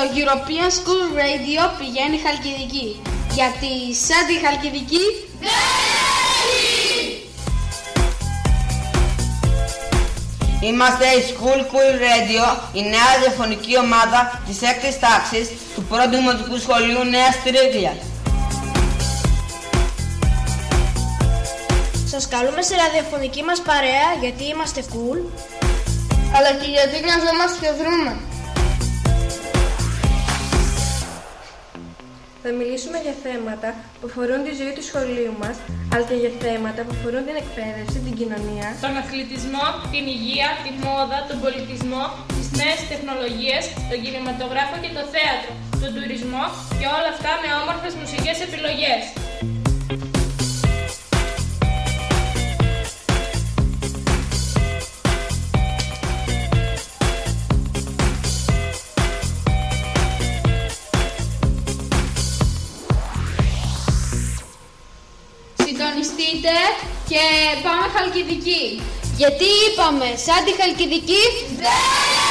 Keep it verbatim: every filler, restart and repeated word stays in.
European School Radio πηγαίνει Χαλκιδική. Γιατί σαν τη Χαλκιδική δεν έχει! Είμαστε η School Cool Radio, η νέα ραδιοφωνική ομάδα της έκτης τάξης του πρώτου δημοτικού σχολείου Νέας Τρίγλιας. Σας καλούμε στη ραδιοφωνική μας παρέα γιατί είμαστε cool, αλλά και γιατί νοιαζόμαστε και δρούμε. Θα μιλήσουμε για θέματα που αφορούν τη ζωή του σχολείου μας, αλλά και για θέματα που αφορούν την εκπαίδευση, την κοινωνία, τον αθλητισμό, την υγεία, τη μόδα, τον πολιτισμό, τις νέες τεχνολογίες, τον κινηματογράφο και το θέατρο, τον τουρισμό και όλα αυτά με όμορφες μουσικές επιλογές. Συντονιστείτε και πάμε Χαλκιδική. Γιατί είπαμε σαν τη Χαλκιδική δεν